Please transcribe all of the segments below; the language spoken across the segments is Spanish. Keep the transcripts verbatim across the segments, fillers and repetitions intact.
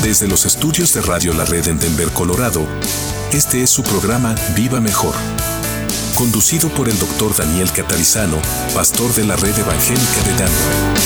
Desde los estudios de Radio La Red en Denver, Colorado, este es su programa Viva Mejor, conducido por el doctor Daniel Catarizano, pastor de la Red Evangélica de Denver.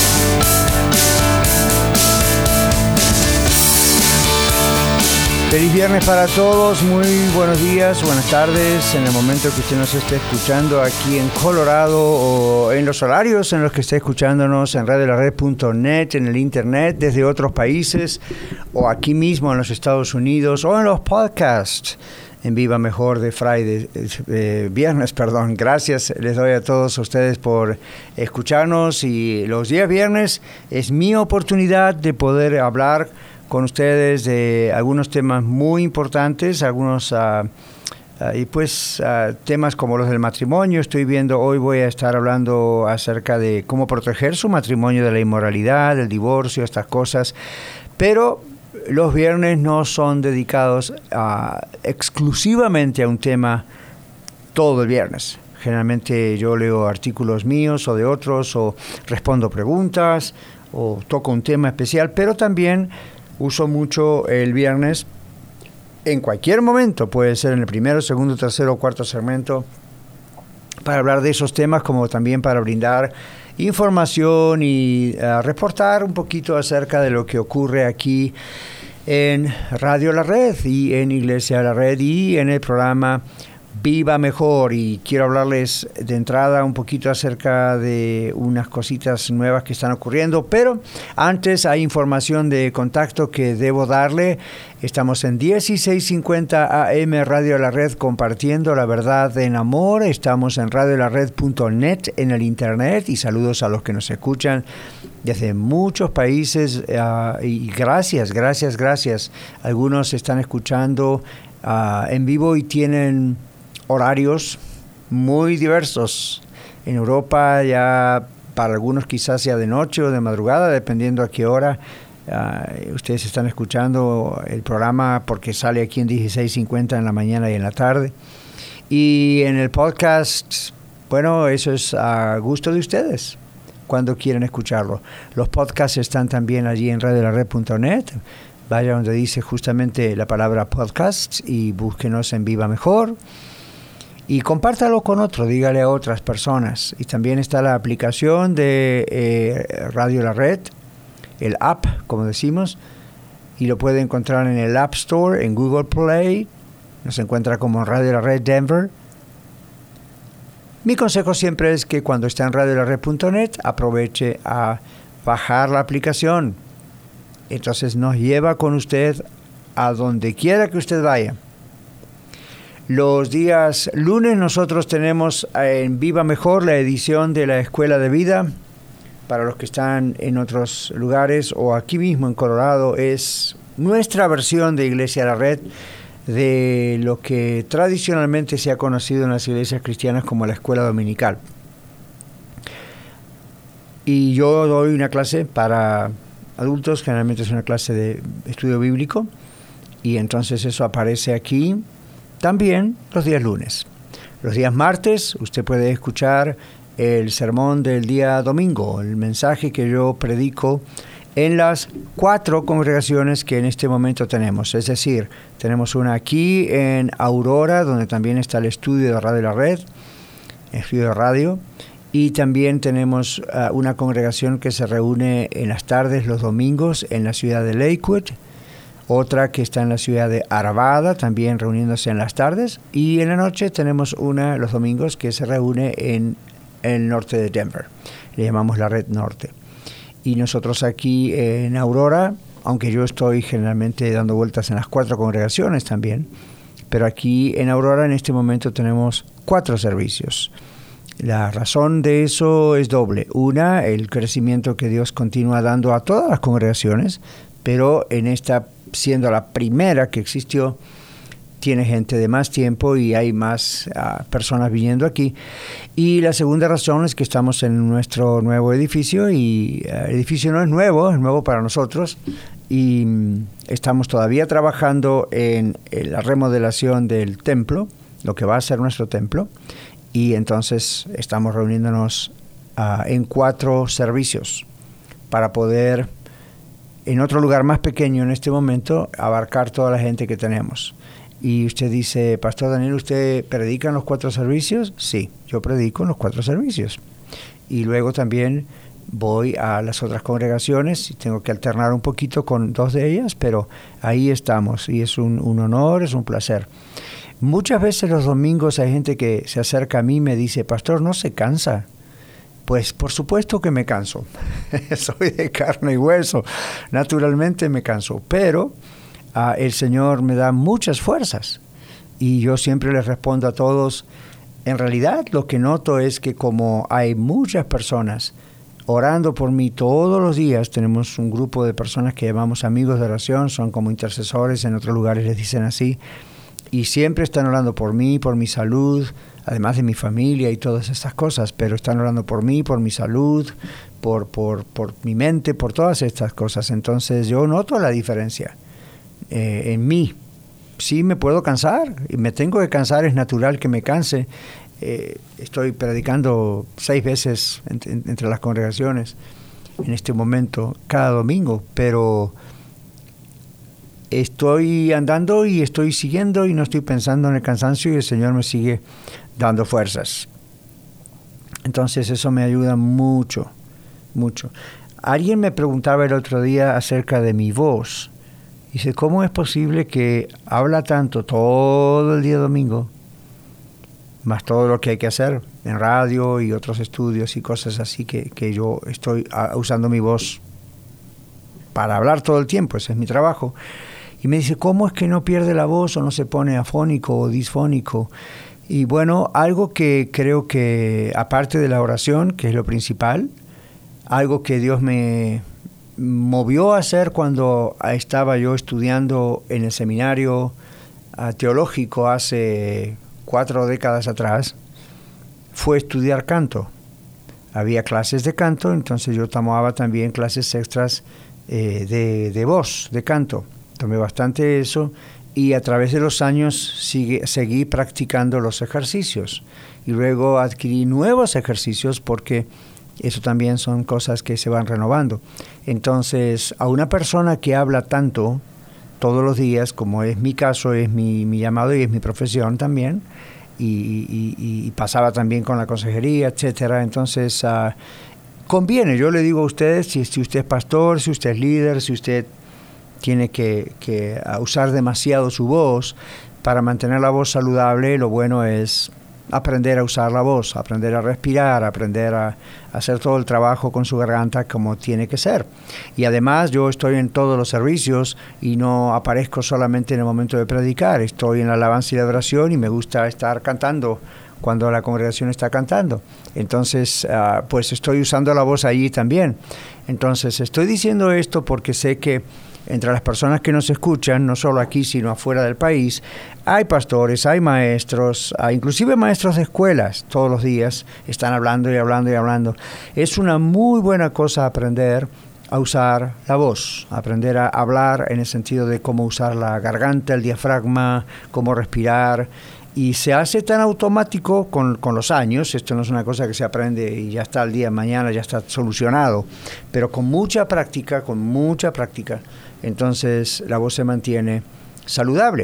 Feliz viernes para todos, muy buenos días, buenas tardes, en el momento que usted nos esté escuchando aquí en Colorado o en los horarios en los que esté escuchándonos en radio la red punto net, en el internet, desde otros países o aquí mismo en los Estados Unidos o en los podcasts en Viva Mejor de Friday, eh, viernes, perdón. Gracias les doy a todos ustedes por escucharnos y los días viernes es mi oportunidad de poder hablar con ustedes de algunos temas muy importantes, algunos uh, uh, y pues uh, temas como los del matrimonio. Estoy viendo, hoy voy a estar hablando acerca de cómo proteger su matrimonio de la inmoralidad, del divorcio, estas cosas, pero los viernes no son dedicados uh, exclusivamente a un tema todo el viernes. Generalmente yo leo artículos míos o de otros, o respondo preguntas, o toco un tema especial, pero también uso mucho el viernes en cualquier momento, puede ser en el primero, segundo, tercero o cuarto segmento, para hablar de esos temas, como también para brindar información y uh, reportar un poquito acerca de lo que ocurre aquí en Radio La Red y en Iglesia La Red y en el programa Viva Mejor. Y quiero hablarles de entrada un poquito acerca de unas cositas nuevas que están ocurriendo, pero antes hay información de contacto que debo darle. Estamos en dieciséis cincuenta A M Radio La Red, compartiendo la verdad en amor. Estamos en radio la red punto net en el internet, y saludos a los que nos escuchan desde muchos países, uh, y gracias, gracias, gracias. Algunos están escuchando uh, en vivo y tienen horarios muy diversos. En Europa ya para algunos quizás sea de noche o de madrugada, dependiendo a qué hora uh, ustedes están escuchando el programa, porque sale aquí en dieciséis cincuenta en la mañana y en la tarde. Y en el podcast, bueno, eso es a gusto de ustedes cuando quieren escucharlo. Los podcasts están también allí en radio la red punto net. Vaya donde dice justamente la palabra podcasts y búsquenos en Viva Mejor. Y compártalo con otro, dígale a otras personas. Y también está la aplicación de eh, Radio La Red, el app, como decimos, y lo puede encontrar en el App Store, en Google Play. Nos encuentra como Radio La Red Denver. Mi consejo siempre es que cuando está en radio la red punto net, aproveche a bajar la aplicación. Entonces nos lleva con usted a donde quiera que usted vaya. Los días lunes nosotros tenemos en Viva Mejor la edición de la Escuela de Vida. Para los que están en otros lugares o aquí mismo en Colorado, es nuestra versión de Iglesia La Red de lo que tradicionalmente se ha conocido en las iglesias cristianas como la escuela dominical. Y yo doy una clase para adultos, generalmente es una clase de estudio bíblico, y entonces eso aparece aquí también los días lunes. Los días martes usted puede escuchar el sermón del día domingo, el mensaje que yo predico en las cuatro congregaciones que en este momento tenemos. Es decir, tenemos una aquí en Aurora, donde también está el estudio de Radio La Red, el estudio de radio, y también tenemos uh, una congregación que se reúne en las tardes los domingos en la ciudad de Lakewood, otra que está en la ciudad de Arvada, también reuniéndose en las tardes, y en la noche tenemos una los domingos que se reúne en el norte de Denver. Le llamamos la Red Norte. Y nosotros aquí en Aurora, aunque yo estoy generalmente dando vueltas en las cuatro congregaciones también, pero aquí en Aurora en este momento tenemos cuatro servicios. La razón de eso es doble. Una, el crecimiento que Dios continúa dando a todas las congregaciones, pero en esta, siendo la primera que existió, tiene gente de más tiempo y hay más uh, personas viniendo aquí. Y la segunda razón es que estamos en nuestro nuevo edificio, y uh, el edificio no es nuevo, es nuevo para nosotros, y um, estamos todavía trabajando en, en la remodelación del templo, lo que va a ser nuestro templo, y entonces estamos reuniéndonos uh, en cuatro servicios para poder en otro lugar más pequeño en este momento, abarcar toda la gente que tenemos. Y usted dice, Pastor Daniel, ¿usted predica en los cuatro servicios? Sí, yo predico en los cuatro servicios. Y luego también voy a las otras congregaciones y tengo que alternar un poquito con dos de ellas, pero ahí estamos y es un, un honor, es un placer. Muchas veces los domingos hay gente que se acerca a mí y me dice, Pastor, ¿no se cansa? Pues por supuesto que me canso. Soy de carne y hueso. Naturalmente me canso, pero uh, el Señor me da muchas fuerzas y yo siempre les respondo a todos. En realidad lo que noto es que como hay muchas personas orando por mí todos los días, tenemos un grupo de personas que llamamos amigos de oración, son como intercesores, en otros lugares les dicen así, y siempre están orando por mí, por mi salud, además de mi familia y todas estas cosas, pero están orando por mí, por mi salud, por, por, por mi mente, por todas estas cosas. Entonces yo noto la diferencia eh, en mí. Sí me puedo cansar, y me tengo que cansar, es natural que me canse. Eh, estoy predicando seis veces entre, entre las congregaciones en este momento, cada domingo, pero estoy andando y estoy siguiendo y no estoy pensando en el cansancio y el Señor me sigue dando fuerzas. Entonces eso me ayuda mucho, mucho. Alguien me preguntaba el otro día acerca de mi voz. Dice, ¿cómo es posible que habla tanto todo el día domingo, más todo lo que hay que hacer en radio y otros estudios y cosas así, que, que yo estoy uh, usando mi voz para hablar todo el tiempo? Ese es mi trabajo. Y me dice, ¿cómo es que no pierde la voz o no se pone afónico o disfónico? Y bueno, algo que creo que, aparte de la oración, que es lo principal, algo que Dios me movió a hacer cuando estaba yo estudiando en el seminario uh, teológico hace cuatro décadas atrás, fue estudiar canto. Había clases de canto, entonces yo tomaba también clases extras eh, de, de voz, de canto. Tomé bastante eso y a través de los años sigue, seguí practicando los ejercicios. Y luego adquirí nuevos ejercicios porque eso también son cosas que se van renovando. Entonces, a una persona que habla tanto todos los días, como es mi caso, es mi, mi llamado y es mi profesión también, y, y, y pasaba también con la consejería, etcétera. Entonces, uh, conviene, yo le digo a ustedes, si, si usted es pastor, si usted es líder, si usted tiene que, que usar demasiado su voz, para mantener la voz saludable, lo bueno es aprender a usar la voz, aprender a respirar, aprender a hacer todo el trabajo con su garganta como tiene que ser. Y además yo estoy en todos los servicios y no aparezco solamente en el momento de predicar, estoy en la alabanza y la adoración y me gusta estar cantando cuando la congregación está cantando. Entonces, uh, pues estoy usando la voz allí también. Entonces, estoy diciendo esto porque sé que entre las personas que nos escuchan, no solo aquí, sino afuera del país, hay pastores, hay maestros, hay inclusive maestros de escuelas, todos los días están hablando y hablando y hablando. Es una muy buena cosa aprender a usar la voz, aprender a hablar en el sentido de cómo usar la garganta, el diafragma, cómo respirar. Y se hace tan automático con, con los años, esto no es una cosa que se aprende y ya está el día de mañana, ya está solucionado, pero con mucha práctica, con mucha práctica, entonces la voz se mantiene saludable.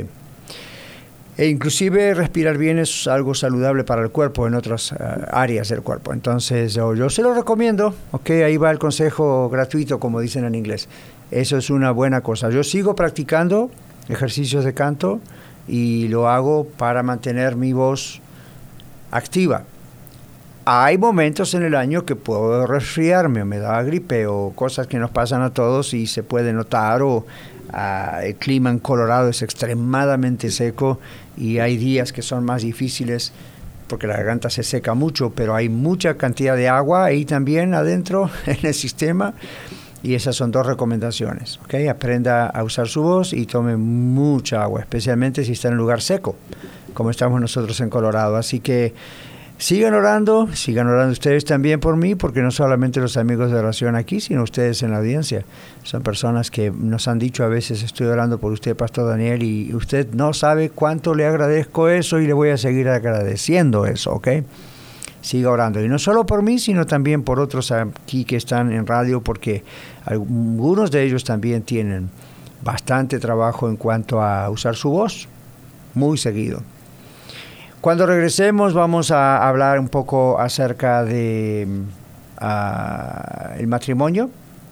E inclusive respirar bien es algo saludable para el cuerpo en otras uh, áreas del cuerpo. Entonces yo, yo se lo recomiendo, ok, ahí va el consejo gratuito, como dicen en inglés. Eso es una buena cosa. Yo sigo practicando ejercicios de canto y lo hago para mantener mi voz activa. Hay momentos en el año que puedo resfriarme, o me da gripe, o cosas que nos pasan a todos y se puede notar, o uh, el clima en Colorado es extremadamente seco y hay días que son más difíciles porque la garganta se seca mucho, pero hay mucha cantidad de agua ahí también adentro en el sistema. Y esas son dos recomendaciones, ¿ok? Aprenda a usar su voz y tome mucha agua, especialmente si está en un lugar seco, como estamos nosotros en Colorado. Así que sigan orando, sigan orando ustedes también por mí, porque no solamente los amigos de oración aquí, sino ustedes en la audiencia. Son personas que nos han dicho a veces, estoy orando por usted, Pastor Daniel, y usted no sabe cuánto le agradezco eso y le voy a seguir agradeciendo eso, ¿ok? siga orando. Y no solo por mí, sino también por otros aquí que están en radio, porque algunos de ellos también tienen bastante trabajo en cuanto a usar su voz, muy seguido. Cuando regresemos vamos a hablar un poco acerca de uh, el matrimonio,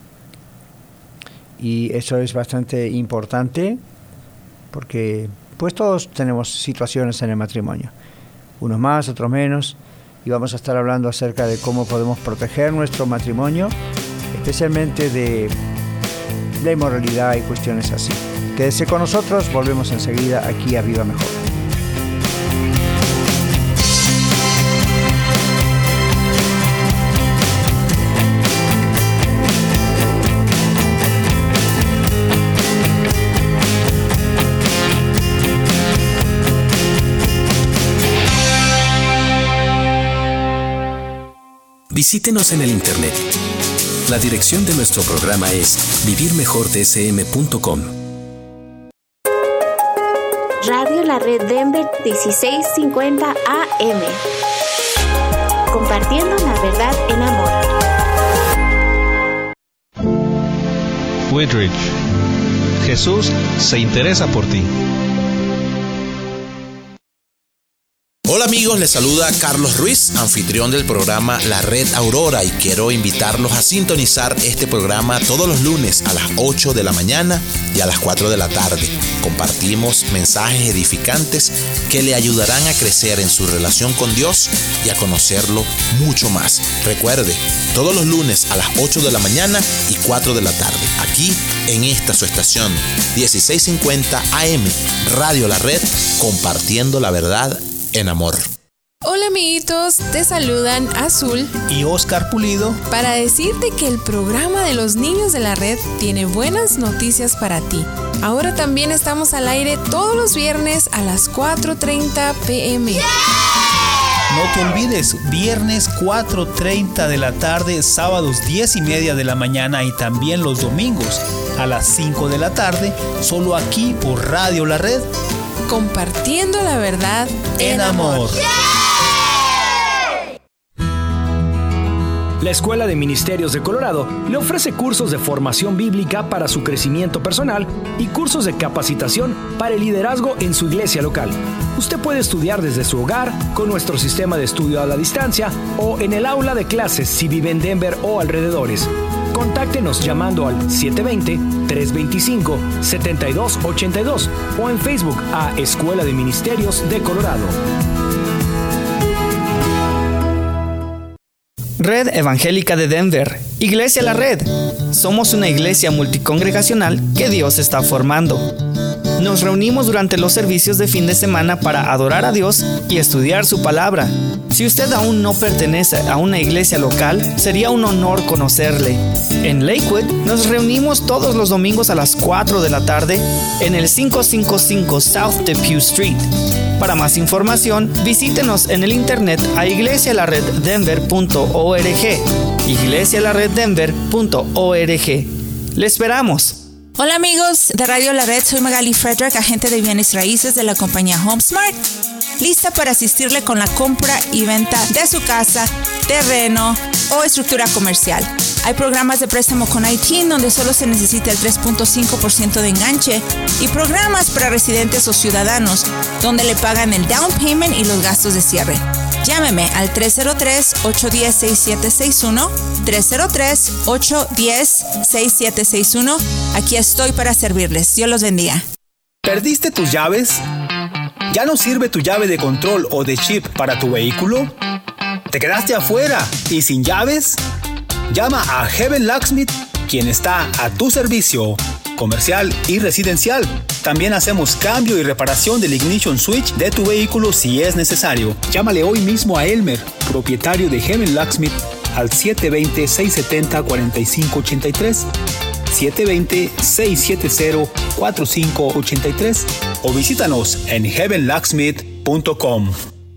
y eso es bastante importante porque pues todos tenemos situaciones en el matrimonio, unos más, otros menos, y vamos a estar hablando acerca de cómo podemos proteger nuestro matrimonio, especialmente de la inmoralidad y cuestiones así. Quédese con nosotros, volvemos enseguida aquí a Viva Mejor. Visítenos en el internet. La dirección de nuestro programa es vivir mejor d s m punto com. Radio La Red Denver dieciséis cincuenta A M. Compartiendo la verdad en amor. Woodridge. Jesús se interesa por ti. Hola amigos, les saluda Carlos Ruiz, anfitrión del programa La Red Aurora, y quiero invitarlos a sintonizar este programa todos los lunes a las ocho de la mañana y a las cuatro de la tarde. Compartimos mensajes edificantes que le ayudarán a crecer en su relación con Dios y a conocerlo mucho más. Recuerde, todos los lunes a las ocho de la mañana y cuatro de la tarde, aquí en esta su estación dieciséis cincuenta A M, Radio La Red, compartiendo la verdad en amor. Hola amiguitos, te saludan Azul y Oscar Pulido para decirte que el programa de los niños de la red tiene buenas noticias para ti. Ahora también estamos al aire todos los viernes a las cuatro treinta p m ¡Yeah! No te olvides, viernes cuatro treinta de la tarde, sábados diez y media de la mañana y también los domingos a las cinco de la tarde, solo aquí por Radio La Red. Compartiendo la verdad en, en amor. La Escuela de Ministerios de Colorado le ofrece cursos de formación bíblica para su crecimiento personal y cursos de capacitación para el liderazgo en su iglesia local. Usted puede estudiar desde su hogar con nuestro sistema de estudio a la distancia o en el aula de clases si vive en Denver o alrededores. Contáctenos llamando al siete dos cero, tres dos cinco, siete dos ocho dos o en Facebook a Escuela de Ministerios de Colorado. Red Evangélica de Denver, Iglesia La Red. Somos una iglesia multicongregacional que Dios está formando. Nos reunimos durante los servicios de fin de semana para adorar a Dios y estudiar su palabra. Si usted aún no pertenece a una iglesia local, sería un honor conocerle. En Lakewood nos reunimos todos los domingos a las cuatro de la tarde en el quinientos cincuenta y cinco South Depew Street. Para más información, visítenos en el internet a iglesia la red denver punto org, iglesia la red denver punto org. ¡Le esperamos! Hola amigos de Radio La Red, soy Magali Frederick, agente de bienes raíces de la compañía HomeSmart, lista para asistirle con la compra y venta de su casa, terreno o estructura comercial. Hay programas de préstamo con I T donde solo se necesita el tres punto cinco por ciento de enganche y programas para residentes o ciudadanos donde le pagan el down payment y los gastos de cierre. Llámeme al tres cero tres, ocho uno cero, seis siete seis uno, tres cero tres, ocho uno cero, seis siete seis uno. Aquí estoy para servirles. Dios los bendiga. ¿Perdiste tus llaves? ¿Ya no sirve tu llave de control o de chip para tu vehículo? ¿Te quedaste afuera y sin llaves? Llama a Heaven Locksmith, quien está a tu servicio, comercial y residencial. También hacemos cambio y reparación del ignition switch de tu vehículo si es necesario. Llámale hoy mismo a Elmer, propietario de Heaven Locksmith, al siete dos cero, seis siete cero, cuatro cinco ocho tres, siete dos cero, seis siete cero, cuatro cinco ocho tres o visítanos en heaven locksmith punto com.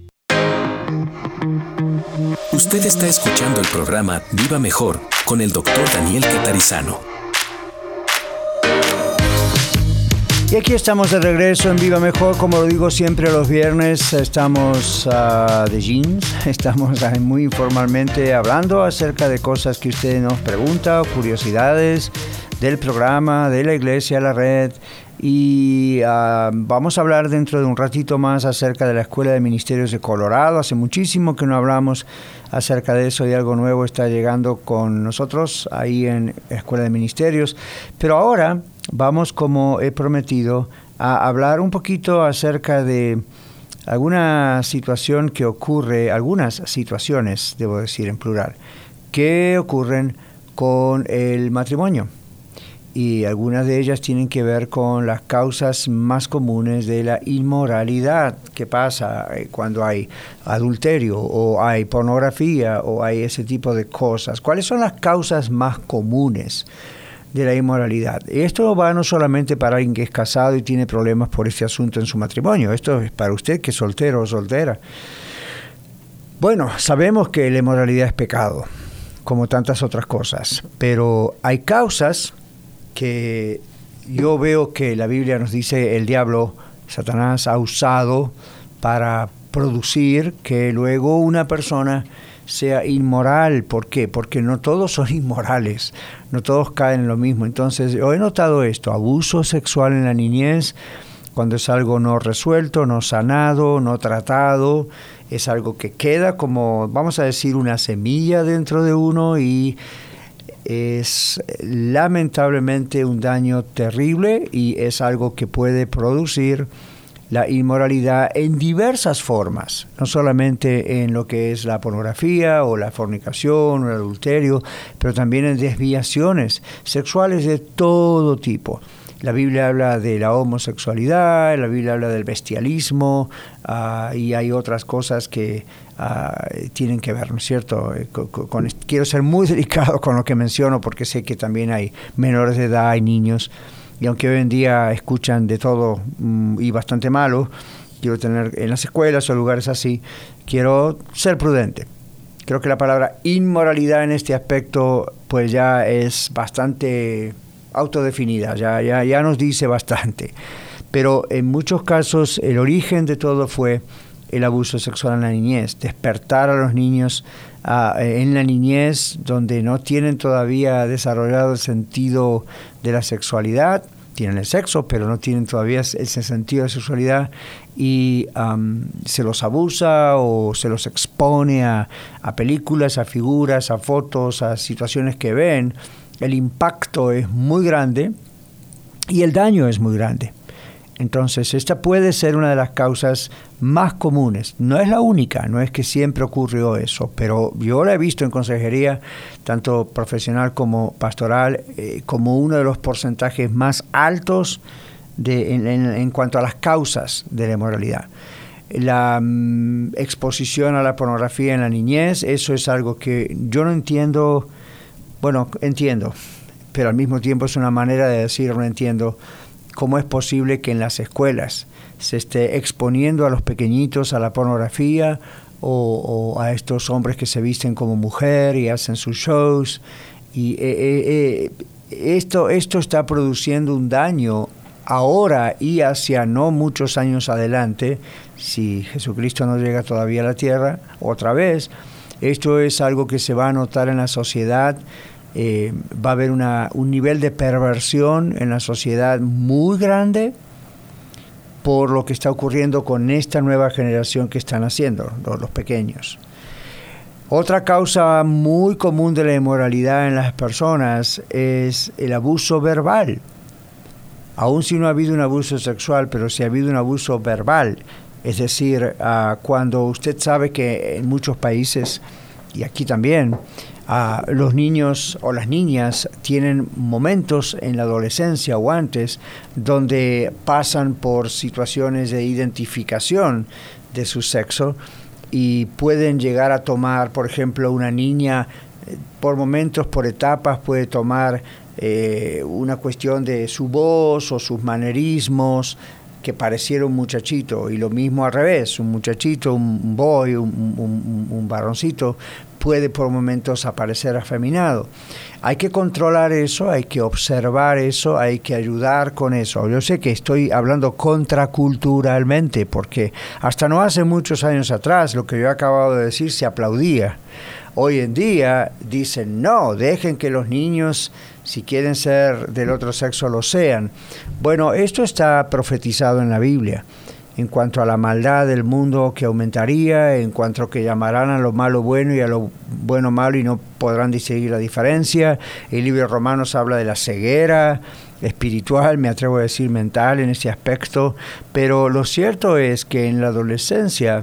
Usted está escuchando el programa Viva Mejor con el doctor Daniel Catarizano. Y aquí estamos de regreso en Viva Mejor, como lo digo siempre los viernes, estamos uh, de jeans, estamos uh, muy informalmente hablando acerca de cosas que usted nos pregunta o curiosidades del programa, de la iglesia, la red. Y uh, vamos a hablar dentro de un ratito más acerca de la Escuela de Ministerios de Colorado. Hace muchísimo que no hablamos acerca de eso y algo nuevo está llegando con nosotros ahí en Escuela de Ministerios. Pero ahora vamos, como he prometido, a hablar un poquito acerca de alguna situación que ocurre, algunas situaciones, debo decir en plural, que ocurren con el matrimonio. Y algunas de ellas tienen que ver con las causas más comunes de la inmoralidad que pasa cuando hay adulterio o hay pornografía o hay ese tipo de cosas. ¿Cuáles son las causas más comunes de la inmoralidad? Esto va no solamente para alguien que es casado y tiene problemas por este asunto en su matrimonio. Esto es para usted que es soltero o soltera. Bueno, sabemos que la inmoralidad es pecado, como tantas otras cosas, pero hay causas que yo veo que la Biblia nos dice el diablo, Satanás, ha usado para producir que luego una persona sea inmoral. ¿Por qué? Porque no todos son inmorales, no todos caen en lo mismo. Entonces, yo he notado esto, abuso sexual en la niñez, cuando es algo no resuelto, no sanado, no tratado, es algo que queda como, vamos a decir, una semilla dentro de uno y es lamentablemente un daño terrible y es algo que puede producir la inmoralidad en diversas formas, no solamente en lo que es la pornografía o la fornicación o el adulterio, pero también en desviaciones sexuales de todo tipo. La Biblia habla de la homosexualidad, la Biblia habla del bestialismo uh, y hay otras cosas que uh, tienen que ver, ¿no es cierto? Con, con, quiero ser muy delicado con lo que menciono porque sé que también hay menores de edad, hay niños, y aunque hoy en día escuchan de todo um, y bastante malo, quiero tener en las escuelas o lugares así, quiero ser prudente. Creo que la palabra inmoralidad en este aspecto pues ya es bastante autodefinida, ya, ya, ya nos dice bastante. Pero en muchos casos el origen de todo fue el abuso sexual en la niñez, despertar a los niños uh, en la niñez donde no tienen todavía desarrollado el sentido de la sexualidad, tienen el sexo, pero no tienen todavía ese sentido de sexualidad y um, se los abusa o se los expone a, a películas, a figuras, a fotos, a situaciones que ven. El impacto es muy grande y el daño es muy grande. Entonces, esta puede ser una de las causas más comunes. No es la única, no es que siempre ocurrió eso, pero yo la he visto en consejería, tanto profesional como pastoral, eh, como uno de los porcentajes más altos de, en, en, en cuanto a las causas de la inmoralidad. La mm, exposición a la pornografía en la niñez, eso es algo que yo no entiendo. Bueno, entiendo, pero al mismo tiempo es una manera de decir no entiendo cómo es posible que en las escuelas se esté exponiendo a los pequeñitos a la pornografía o, o a estos hombres que se visten como mujer y hacen sus shows. Y eh, eh, eh, esto, esto está produciendo un daño ahora y hacia no muchos años adelante, si Jesucristo no llega todavía a la tierra otra vez. Esto es algo que se va a notar en la sociedad, eh, va a haber una, un nivel de perversión en la sociedad muy grande por lo que está ocurriendo con esta nueva generación que están haciendo, los, los pequeños. Otra causa muy común de la inmoralidad en las personas es el abuso verbal. Aún si no ha habido un abuso sexual, pero si ha habido un abuso verbal, es decir, uh, cuando usted sabe que en muchos países, y aquí también, uh, los niños o las niñas tienen momentos en la adolescencia o antes donde pasan por situaciones de identificación de su sexo y pueden llegar a tomar, por ejemplo, una niña, por momentos, por etapas, puede tomar eh, una cuestión de su voz o sus manerismos, que pareciera un muchachito, y lo mismo al revés, un muchachito, un boy, un, un, un varoncito, puede por momentos aparecer afeminado. Hay que controlar eso, hay que observar eso, hay que ayudar con eso. Yo sé que estoy hablando contraculturalmente, porque hasta no hace muchos años atrás lo que yo he acabado de decir se aplaudía. Hoy en día dicen, no, dejen que los niños, si quieren ser del otro sexo, lo sean. Bueno, esto está profetizado en la Biblia. En cuanto a la maldad del mundo que aumentaría, en cuanto a que llamarán a lo malo bueno y a lo bueno malo y no podrán distinguir la diferencia. El libro de Romanos habla de la ceguera espiritual, me atrevo a decir mental en este aspecto, pero lo cierto es que en la adolescencia,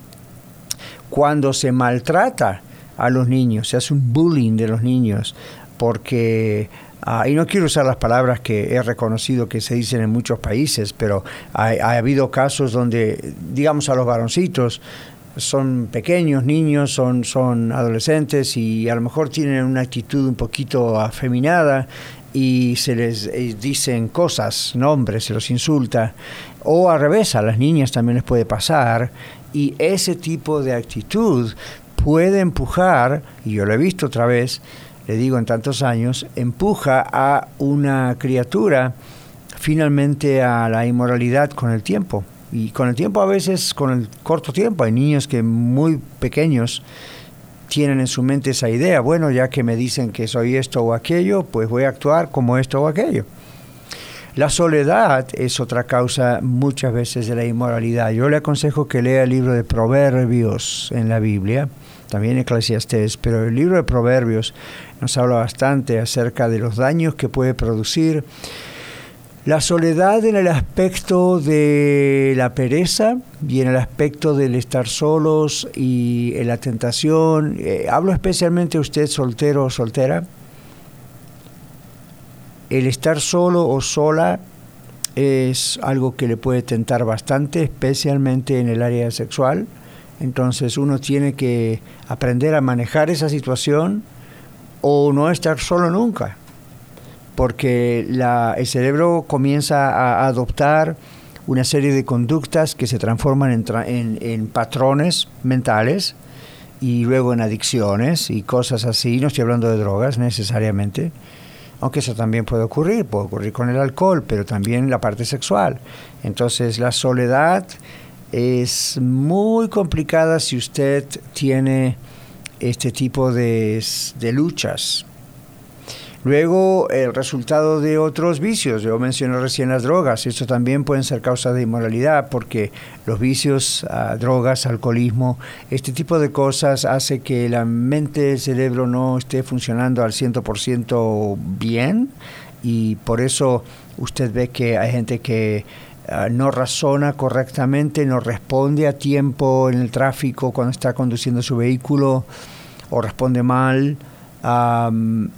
cuando se maltrata a los niños, se hace un bullying de los niños, porque... Uh, y no quiero usar las palabras que he reconocido que se dicen en muchos países, pero ha, ha habido casos donde, digamos, a los varoncitos, son pequeños niños, son, son adolescentes y a lo mejor tienen una actitud un poquito afeminada y se les eh, dicen cosas, nombres, se los insulta. O al revés, a las niñas también les puede pasar, y ese tipo de actitud puede empujar, y yo lo he visto otra vez, le digo en tantos años, empuja a una criatura finalmente a la inmoralidad con el tiempo. Y con el tiempo, a veces con el corto tiempo, hay niños que muy pequeños tienen en su mente esa idea, bueno, ya que me dicen que soy esto o aquello, pues voy a actuar como esto o aquello. La soledad es otra causa muchas veces de la inmoralidad. Yo le aconsejo que lea el libro de Proverbios en la Biblia, también Eclesiastés, pero el libro de Proverbios nos habla bastante acerca de los daños que puede producir la soledad en el aspecto de la pereza y en el aspecto del estar solos y en la tentación. Eh, hablo especialmente a usted soltero o soltera. El estar solo o sola es algo que le puede tentar bastante, especialmente en el área sexual. Entonces uno tiene que aprender a manejar esa situación o no estar solo nunca, porque la, el cerebro comienza a adoptar una serie de conductas que se transforman en, en, en patrones mentales y luego en adicciones y cosas así. No estoy hablando de drogas necesariamente, aunque eso también puede ocurrir, puede ocurrir con el alcohol, pero también la parte sexual. Entonces la soledad es muy complicada si usted tiene este tipo de, de luchas. Luego, el resultado de otros vicios. Yo mencioné recién las drogas. Esto también pueden ser causa de inmoralidad, porque los vicios, uh, drogas, alcoholismo, este tipo de cosas hace que la mente, el cerebro no esté funcionando al cien por ciento bien, y por eso usted ve que hay gente que Uh, no razona correctamente, no responde a tiempo en el tráfico cuando está conduciendo su vehículo, o responde mal, um,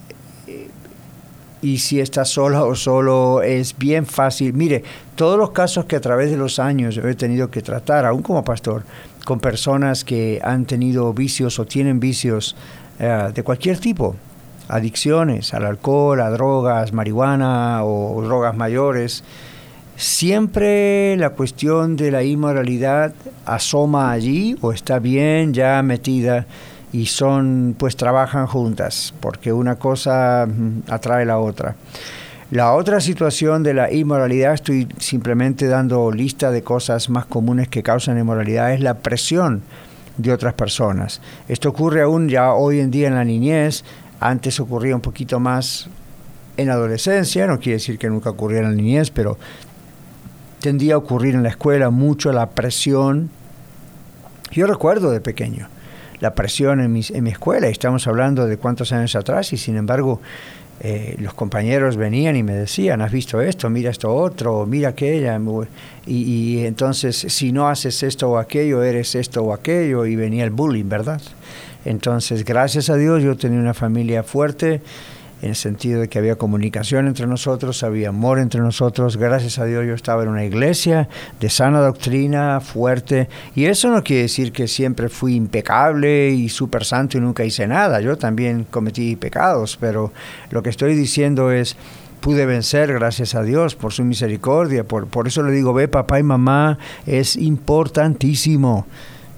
y si está sola o solo es bien fácil. Mire, todos los casos que a través de los años yo he tenido que tratar, aún como pastor, con personas que han tenido vicios o tienen vicios uh, de cualquier tipo, adicciones al alcohol, a drogas, marihuana o drogas mayores, siempre la cuestión de la inmoralidad asoma allí o está bien ya metida, y son, pues trabajan juntas, porque una cosa atrae la otra. La otra situación de la inmoralidad, estoy simplemente dando lista de cosas más comunes que causan inmoralidad, es la presión de otras personas. Esto ocurre aún ya hoy en día en la niñez. Antes ocurría un poquito más en la adolescencia, no quiere decir que nunca ocurriera en la niñez, pero tendía a ocurrir en la escuela mucho la presión. Yo recuerdo de pequeño la presión en mi, en mi escuela, y estamos hablando de cuántos años atrás, y sin embargo eh, los compañeros venían y me decían, ¿has visto esto? Mira esto otro, mira aquella, y, y entonces si no haces esto o aquello, eres esto o aquello, y venía el bullying, ¿verdad? Entonces, gracias a Dios, yo tenía una familia fuerte, en el sentido de que había comunicación entre nosotros, había amor entre nosotros. Gracias a Dios yo estaba en una iglesia de sana doctrina, fuerte, y eso no quiere decir que siempre fui impecable y súper santo y nunca hice nada. Yo también cometí pecados, pero lo que estoy diciendo es, pude vencer, gracias a Dios, por su misericordia. Por, por eso le digo, ve, papá y mamá, es importantísimo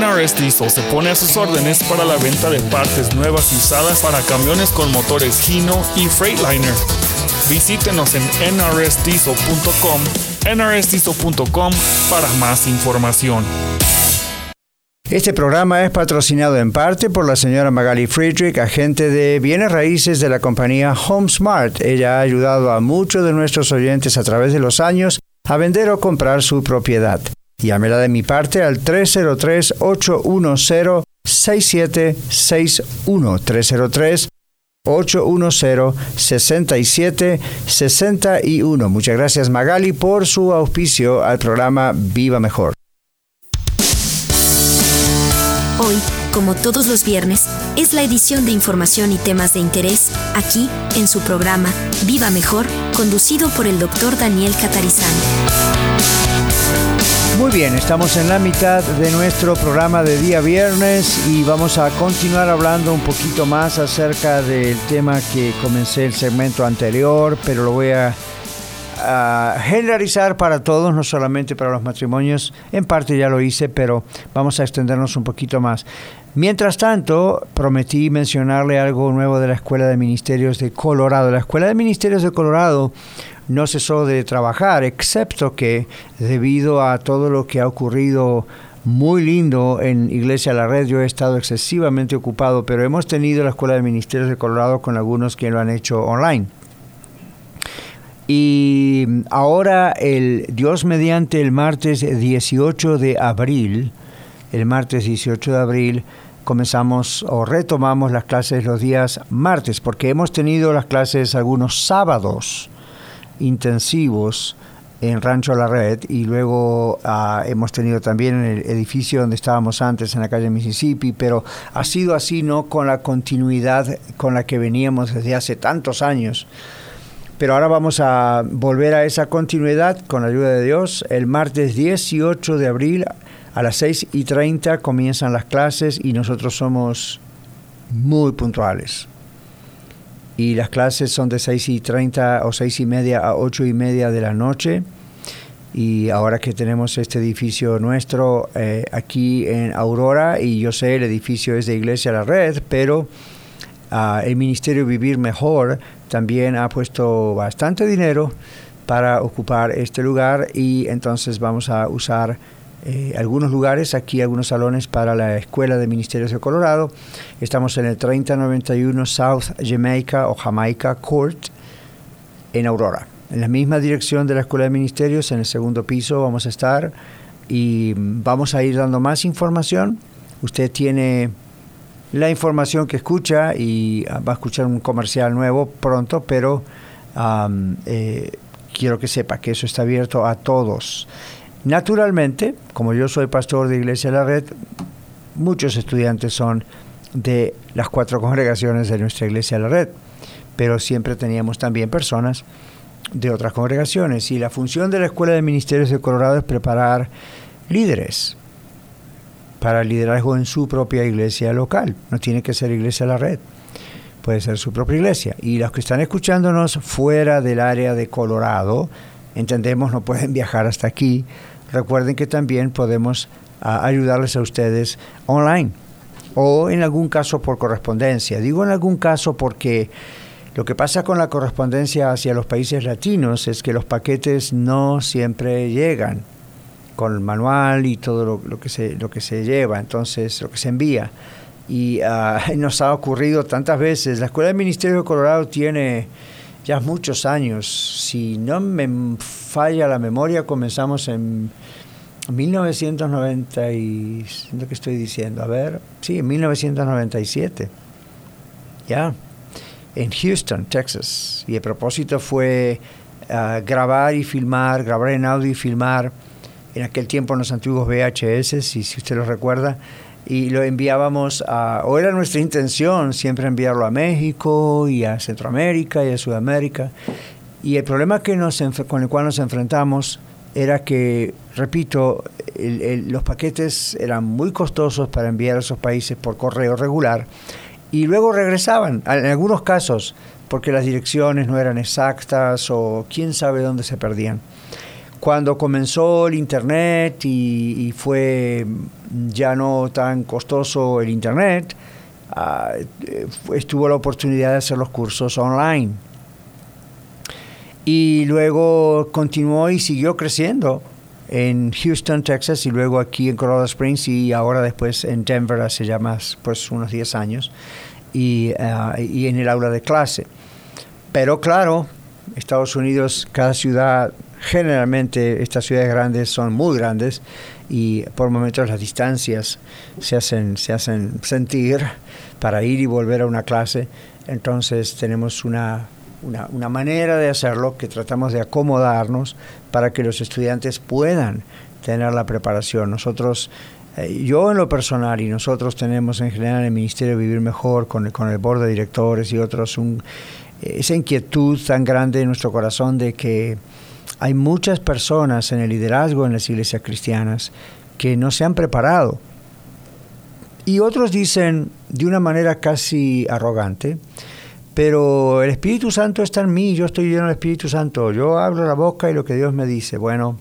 N R S Diesel se pone a sus órdenes para la venta de partes nuevas y usadas para camiones con motores Hino y Freightliner. Visítenos en N R S diesel punto com, N R S diesel punto com para más información. Este programa es patrocinado en parte por la señora Magali Friedrich, agente de bienes raíces de la compañía HomeSmart. Ella ha ayudado a muchos de nuestros oyentes a través de los años a vender o comprar su propiedad. Llámela de mi parte al tres cero tres, ocho uno cero, seis siete seis uno, tres cero tres, ocho uno cero, seis siete seis uno. Muchas gracias, Magali, por su auspicio al programa Viva Mejor. Hoy, como todos los viernes, es la edición de información y temas de interés aquí en su programa Viva Mejor, conducido por el doctor Daniel Catarizano. Muy bien, estamos en la mitad de nuestro programa de día viernes y vamos a continuar hablando un poquito más acerca del tema que comencé el segmento anterior, pero lo voy a, a generalizar para todos, no solamente para los matrimonios. En parte ya lo hice, pero vamos a extendernos un poquito más. Mientras tanto, prometí mencionarle algo nuevo de la Escuela de Ministerios de Colorado. La Escuela de Ministerios de Colorado no cesó de trabajar, excepto que debido a todo lo que ha ocurrido muy lindo en Iglesia La Red, yo he estado excesivamente ocupado, pero hemos tenido la Escuela de Ministerios de Colorado con algunos que lo han hecho online. Y ahora, el Dios mediante, el martes dieciocho de abril, el martes dieciocho de abril, comenzamos o retomamos las clases los días martes, porque hemos tenido las clases algunos sábados intensivos en Rancho La Red y luego uh, hemos tenido también en el edificio donde estábamos antes, en la calle Mississippi, pero ha sido así, no con la continuidad con la que veníamos desde hace tantos años. Pero ahora vamos a volver a esa continuidad con la ayuda de Dios. El martes dieciocho de abril a las seis y treinta comienzan las clases y nosotros somos muy puntuales. Y las clases son de seis y treinta o seis y media a ocho y media de la noche. Y ahora que tenemos este edificio nuestro eh, aquí en Aurora, y yo sé el edificio es de Iglesia La Red, pero uh, el Ministerio Vivir Mejor también ha puesto bastante dinero para ocupar este lugar y entonces vamos a usar Eh, algunos lugares, aquí algunos salones para la Escuela de Ministerios de Colorado. Estamos en el treinta noventa y uno South Jamaica o Jamaica Court en Aurora, en la misma dirección de la Escuela de Ministerios. En el segundo piso vamos a estar y vamos a ir dando más información. Usted tiene la información que escucha y va a escuchar un comercial nuevo pronto, pero um, eh, quiero que sepa que eso está abierto a todos. Naturalmente, como yo soy pastor de Iglesia La Red, muchos estudiantes son de las cuatro congregaciones de nuestra Iglesia La Red, pero siempre teníamos también personas de otras congregaciones. Y la función de la Escuela de Ministerios de Colorado es preparar líderes para el liderazgo en su propia iglesia local. No tiene que ser Iglesia La Red, puede ser su propia iglesia. Y los que están escuchándonos fuera del área de Colorado, entendemos, no pueden viajar hasta aquí. Recuerden que también podemos uh, ayudarles a ustedes online o en algún caso por correspondencia. Digo en algún caso porque lo que pasa con la correspondencia hacia los países latinos es que los paquetes no siempre llegan con el manual y todo lo, lo, que, se, lo que se lleva, entonces lo que se envía. Y uh, nos ha ocurrido tantas veces. La Escuela de Ministerio de Colorado tiene ya muchos años. Si no me falla la memoria, comenzamos en mil novecientos noventa y... ¿Lo que estoy diciendo? A ver, sí, en mil novecientos noventa y siete. Ya, en Houston, Texas. Y el propósito fue uh, grabar y filmar, grabar en audio y filmar. En aquel tiempo en los antiguos V H S, si, si usted lo recuerda, y lo enviábamos a, o era nuestra intención siempre enviarlo a México y a Centroamérica y a Sudamérica. Y el problema que nos, con el cual nos enfrentamos era que, repito, el, el, los paquetes eran muy costosos para enviar a esos países por correo regular y luego regresaban, en algunos casos, porque las direcciones no eran exactas o quién sabe dónde se perdían. Cuando comenzó el internet y, y fue ya no tan costoso el internet, uh, estuvo la oportunidad de hacer los cursos online. Y luego continuó y siguió creciendo en Houston, Texas, y luego aquí en Colorado Springs, y ahora después en Denver hace ya más, pues unos diez años, y, uh, y en el aula de clase. Pero claro, Estados Unidos, cada ciudad, generalmente estas ciudades grandes son muy grandes, y por momentos las distancias se hacen, se hacen sentir para ir y volver a una clase. Entonces tenemos una... Una, una manera de hacerlo que tratamos de acomodarnos para que los estudiantes puedan tener la preparación. Nosotros, eh, yo en lo personal y nosotros tenemos en general en el Ministerio de Vivir Mejor, con el, con el board de directores y otros, un, esa inquietud tan grande en nuestro corazón de que hay muchas personas en el liderazgo en las iglesias cristianas que no se han preparado. Y otros dicen de una manera casi arrogante, pero el Espíritu Santo está en mí, yo estoy lleno del Espíritu Santo, yo abro la boca y lo que Dios me dice. Bueno,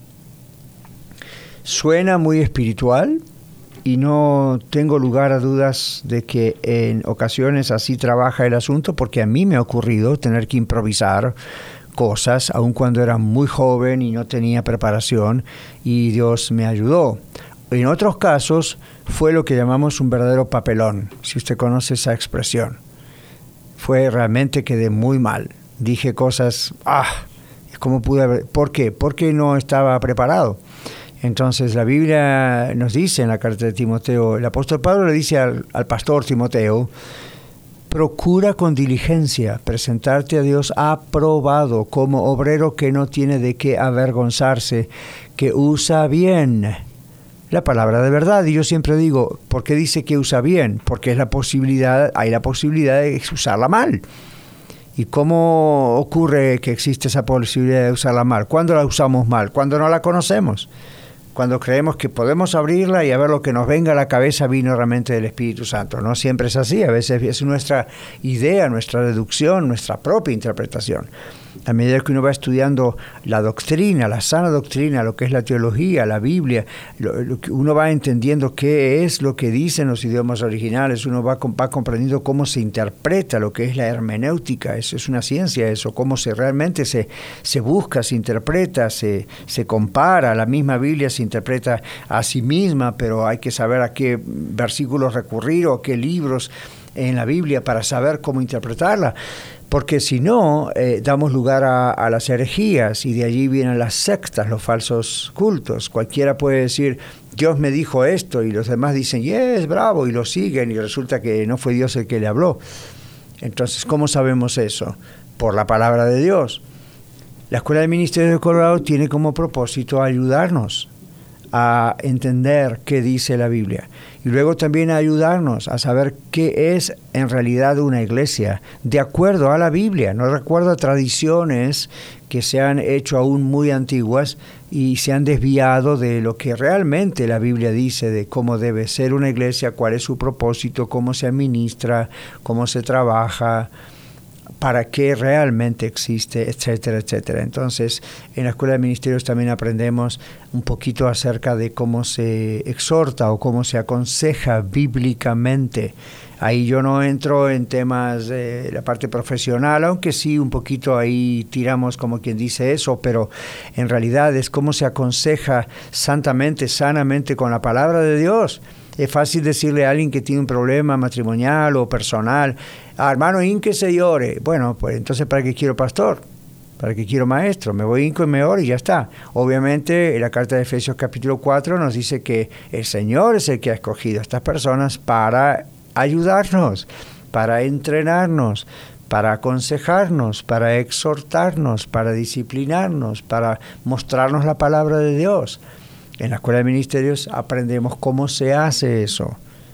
suena muy espiritual y no tengo lugar a dudas de que en ocasiones así trabaja el asunto, porque a mí me ha ocurrido tener que improvisar cosas, aun cuando era muy joven y no tenía preparación, y Dios me ayudó. En otros casos fue lo que llamamos un verdadero papelón, si usted conoce esa expresión. Fue realmente, quedé muy mal. Dije cosas, ah, ¿cómo pude haber? ¿Por qué? Porque no estaba preparado. Entonces la Biblia nos dice en la carta de Timoteo, el apóstol Pablo le dice al, al pastor Timoteo, procura con diligencia presentarte a Dios aprobado como obrero que no tiene de qué avergonzarse, que usa bien la palabra de verdad. Y yo siempre digo, ¿por qué dice que usa bien? Porque es la posibilidad, hay la posibilidad de usarla mal. ¿Y cómo ocurre que existe esa posibilidad de usarla mal? ¿Cuándo la usamos mal? Cuando no la conocemos. Cuando creemos que podemos abrirla y a ver lo que nos venga a la cabeza vino realmente del Espíritu Santo. No siempre es así, a veces es nuestra idea, nuestra deducción, nuestra propia interpretación. A medida que uno va estudiando la doctrina, la sana doctrina, lo que es la teología, la Biblia, lo, lo que uno va entendiendo qué es lo que dicen los idiomas originales, uno va, va comprendiendo cómo se interpreta lo que es la hermenéutica, es, es una ciencia eso, cómo se realmente se, se busca, se interpreta, se, se compara, la misma Biblia se interpreta a sí misma, pero hay que saber a qué versículos recurrir o a qué libros en la Biblia para saber cómo interpretarla. Porque si no, eh, damos lugar a, a las herejías, y de allí vienen las sectas, los falsos cultos. Cualquiera puede decir, Dios me dijo esto, y los demás dicen, yes, bravo, y lo siguen, y resulta que no fue Dios el que le habló. Entonces, ¿cómo sabemos eso? Por la palabra de Dios. La Escuela de Ministerio de Colorado tiene como propósito ayudarnos a entender qué dice la Biblia, y luego también a ayudarnos a saber qué es en realidad una iglesia de acuerdo a la Biblia, no de acuerdo a tradiciones que se han hecho aún muy antiguas y se han desviado de lo que realmente la Biblia dice de cómo debe ser una iglesia, cuál es su propósito, cómo se administra, cómo se trabaja, para qué realmente existe, etcétera, etcétera. Entonces, en la Escuela de Ministerios también aprendemos un poquito acerca de cómo se exhorta o cómo se aconseja bíblicamente. Ahí yo no entro en temas de la parte profesional, aunque sí un poquito ahí tiramos como quien dice eso, pero en realidad es cómo se aconseja santamente, sanamente con la palabra de Dios. Es fácil decirle a alguien que tiene un problema matrimonial o personal, ah, hermano, hínquese y ore. Bueno, pues entonces, ¿para qué quiero pastor? ¿Para qué quiero maestro? Me voy hinco y me oro y ya está. Obviamente, en la carta de Efesios capítulo cuatro nos dice que el Señor es el que ha escogido a estas personas para ayudarnos, para entrenarnos, para aconsejarnos, para exhortarnos, para disciplinarnos, para mostrarnos la palabra de Dios. En la Escuela de Ministerios aprendemos cómo se hace eso,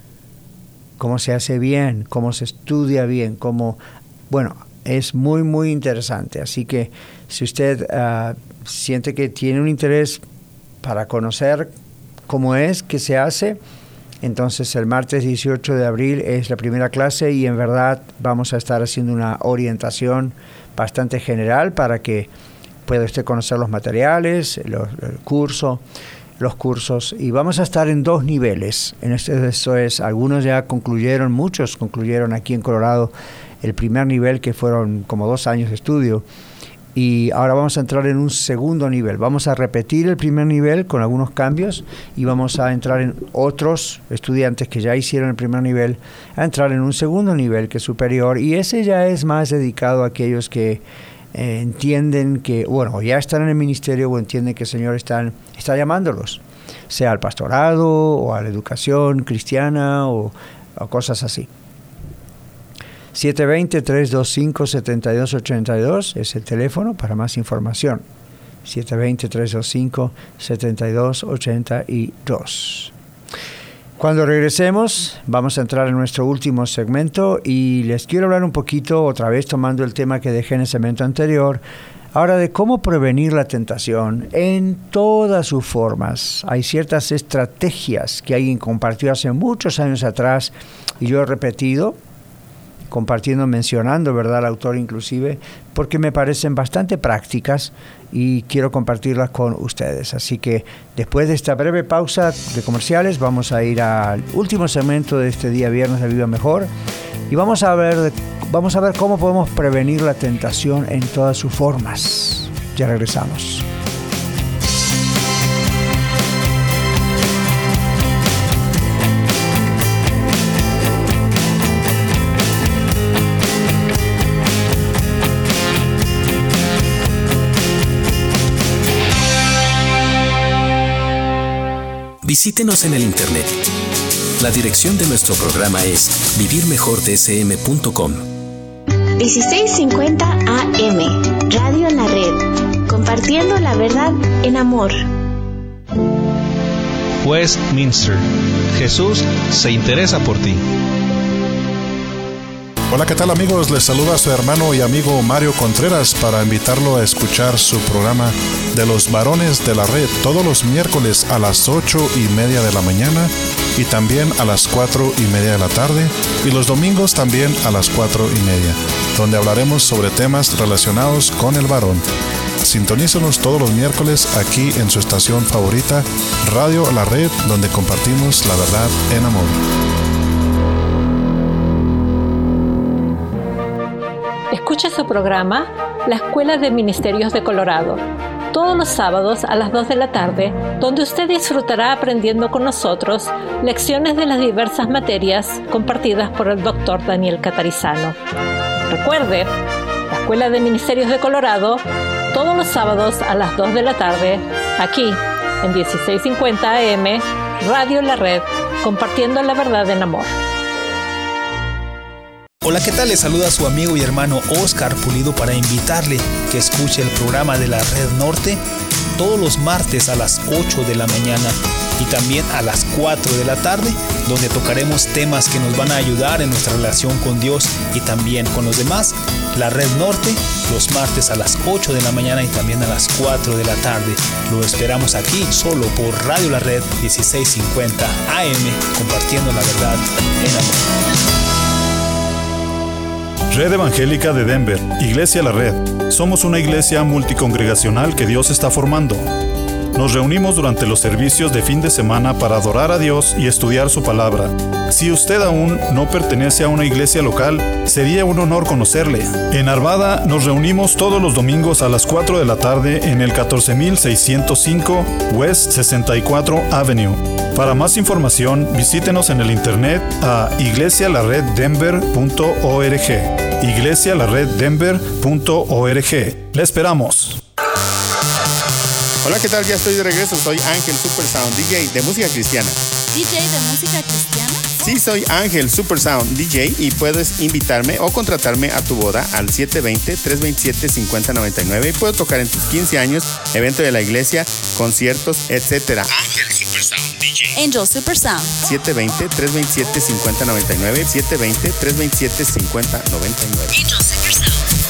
cómo se hace bien, cómo se estudia bien, cómo, bueno, es muy, muy interesante. Así que si usted uh, siente que tiene un interés para conocer cómo es que se hace, entonces el martes dieciocho de abril es la primera clase, y en verdad vamos a estar haciendo una orientación bastante general para que pueda usted conocer los materiales, los, el curso. los cursos y vamos a estar en dos niveles. En este, esto es, algunos ya concluyeron, muchos concluyeron aquí en Colorado el primer nivel, que fueron como dos años de estudio, y ahora vamos a entrar en un segundo nivel. Vamos a repetir el primer nivel con algunos cambios y vamos a entrar en otros estudiantes que ya hicieron el primer nivel, a entrar en un segundo nivel que es superior, y ese ya es más dedicado a aquellos que eh, entienden que, bueno, ya están en el ministerio o entienden que el Señor están, está llamándolos, sea al pastorado o a la educación cristiana o, o cosas así. siete dos cero, tres dos cinco, siete dos ocho dos es el teléfono para más información. siete dos cero, tres dos cinco, siete dos ocho dos. Cuando regresemos, vamos a entrar en nuestro último segmento y les quiero hablar un poquito, otra vez tomando el tema que dejé en el segmento anterior, ahora de cómo prevenir la tentación en todas sus formas. Hay ciertas estrategias que alguien compartió hace muchos años atrás y yo he repetido, compartiendo, mencionando, ¿verdad?, al autor inclusive, porque me parecen bastante prácticas y quiero compartirlas con ustedes. Así que después de esta breve pausa de comerciales vamos a ir al último segmento de este día viernes de Viva Mejor y vamos a ver, vamos a ver cómo podemos prevenir la tentación en todas sus formas. Ya regresamos. Visítenos en el internet. La dirección de nuestro programa es vivir mejor d s m punto com. dieciséis cincuenta A M, Radio en la Red, compartiendo la verdad en amor. Westminster. Jesús se interesa por ti. Hola, ¿qué tal, amigos? Les saluda su hermano y amigo Mario Contreras para invitarlo a escuchar su programa de los varones de la red todos los miércoles a las ocho y media de la mañana y también a las cuatro y media de la tarde y los domingos también a las cuatro y media, donde hablaremos sobre temas relacionados con el varón. Sintonícenos todos los miércoles aquí en su estación favorita, Radio La Red, donde compartimos la verdad en amor. Escucha su programa La Escuela de Ministerios de Colorado, todos los sábados a las dos de la tarde, donde usted disfrutará aprendiendo con nosotros lecciones de las diversas materias compartidas por el doctor Daniel Catarizano. Recuerde, La Escuela de Ministerios de Colorado, todos los sábados a las dos de la tarde, aquí en dieciséis cincuenta A M, Radio La Red, compartiendo la verdad en amor. Hola, ¿qué tal? Les saluda su amigo y hermano Oscar Pulido para invitarle que escuche el programa de la Red Norte todos los martes a las ocho de la mañana y también a las cuatro de la tarde, donde tocaremos temas que nos van a ayudar en nuestra relación con Dios y también con los demás. La Red Norte, los martes a las ocho de la mañana y también a las cuatro de la tarde. Lo esperamos aquí solo por Radio La Red dieciséis cincuenta A M, compartiendo la verdad en amor. Red Evangélica de Denver, Iglesia La Red. Somos una iglesia multicongregacional que Dios está formando. Nos reunimos durante los servicios de fin de semana para adorar a Dios y estudiar su palabra. Si usted aún no pertenece a una iglesia local, sería un honor conocerle. En Arvada nos reunimos todos los domingos a las cuatro de la tarde en el catorce mil seiscientos cinco West sesenta y cuatro Avenue. Para más información, visítenos en el internet a iglesia la red denver punto org. iglesia la red denver punto org. ¡Le esperamos! Hola, ¿qué tal? Ya estoy de regreso. Soy Ángel Super Sound, D J de música cristiana. ¿D J de música cristiana? Sí, soy Ángel Super Sound, D J, y puedes invitarme o contratarme a tu boda al siete dos cero, tres dos siete, cinco cero nueve nueve. Puedo tocar en tus quince años, evento de la iglesia, conciertos, etcétera. Ángel Super Sound, D J. Angel Super Sound. siete dos cero, tres dos siete, cinco cero nueve nueve. siete dos cero, tres dos siete, cinco cero nueve nueve. Angel Super Sound.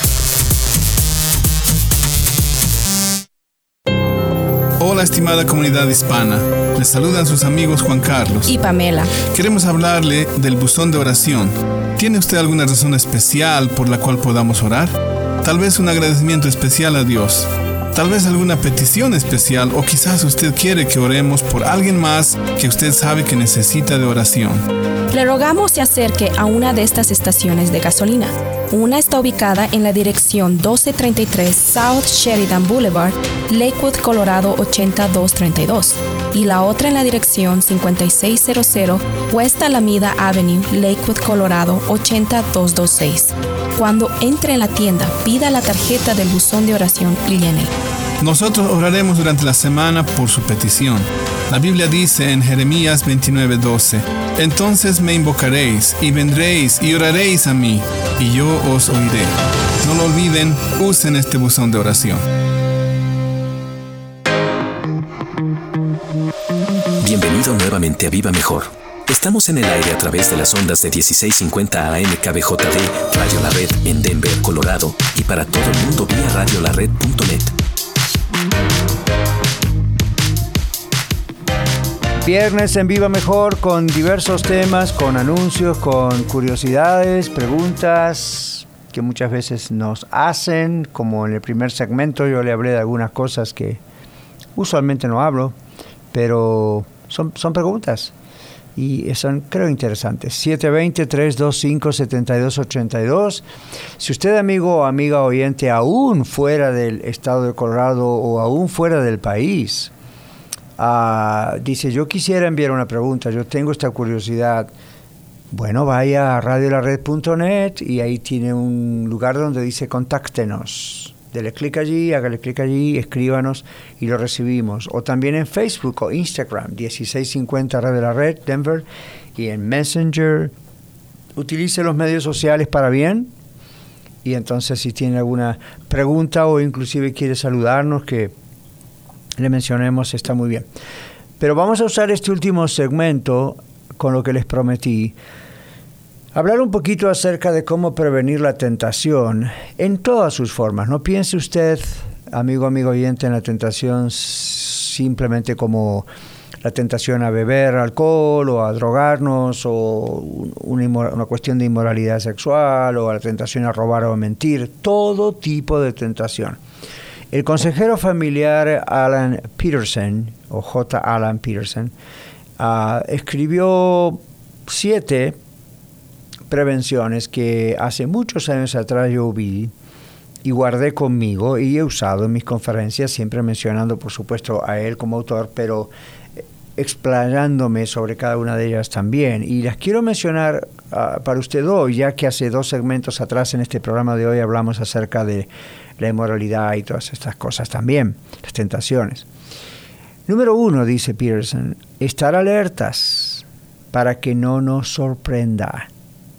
Hola, estimada comunidad hispana. Les saludan sus amigos Juan Carlos y Pamela. Queremos hablarle del buzón de oración. ¿Tiene usted alguna razón especial por la cual podamos orar? Tal vez un agradecimiento especial a Dios. tal vez alguna petición especial o quizás usted quiere que oremos por alguien más que usted sabe que necesita de oración. Le rogamos se acerque a una de estas estaciones de gasolina. Una está ubicada en la dirección doce treinta y tres South Sheridan Boulevard, Lakewood, Colorado ochenta y dos treinta y dos, y la otra en la dirección cincuenta y seis cero cero West Alameda Avenue, Lakewood, Colorado ochenta y dos veintiséis. Cuando entre en la tienda, pida la tarjeta del buzón de oración y llénela. Nosotros oraremos durante la semana por su petición. La Biblia dice en Jeremías veintinueve doce, entonces me invocaréis y vendréis y oraréis a mí, y yo os oiré. No lo olviden, usen este buzón de oración. Bienvenido nuevamente a Viva Mejor. Estamos en el aire a través de las ondas de dieciséis cincuenta A M K B J D, Radio La Red en Denver, Colorado, y para todo el mundo vía radio la red punto net. Viernes en Viva Mejor con diversos temas, con anuncios, con curiosidades, preguntas que muchas veces nos hacen, como en el primer segmento yo le hablé de algunas cosas que usualmente no hablo, pero son, son preguntas y son, creo, interesantes. siete dos cero, tres dos cinco, siete dos ocho dos. Si usted, amigo o amiga oyente, aún fuera del estado de Colorado o aún fuera del país, Uh, dice, yo quisiera enviar una pregunta, yo tengo esta curiosidad, bueno, vaya a radio la red punto net y ahí tiene un lugar donde dice contáctenos. Dele clic allí, hágale clic allí, escríbanos y lo recibimos. O también en Facebook o Instagram, dieciséis cincuenta Radio La Red, Denver, y en Messenger. Utilice los medios sociales para bien. Y entonces si tiene alguna pregunta o inclusive quiere saludarnos, que le mencionemos, está muy bien. Pero vamos a usar este último segmento con lo que les prometí. Hablar un poquito acerca de cómo prevenir la tentación en todas sus formas. No piense usted, amigo, amigo oyente, en la tentación simplemente como la tentación a beber alcohol o a drogarnos o una, una cuestión de inmoralidad sexual o a la tentación a robar o a mentir. Todo tipo de tentación. El consejero familiar Alan Peterson, o J. Alan Peterson, uh, escribió siete prevenciones que hace muchos años atrás yo vi y guardé conmigo y he usado en mis conferencias, siempre mencionando, por supuesto, a él como autor, pero explayándome sobre cada una de ellas también. Y las quiero mencionar uh, para usted hoy, ya que hace dos segmentos atrás en este programa de hoy hablamos acerca de la inmoralidad y todas estas cosas también, las tentaciones. Número uno, dice Peterson, estar alertas para que no nos sorprenda.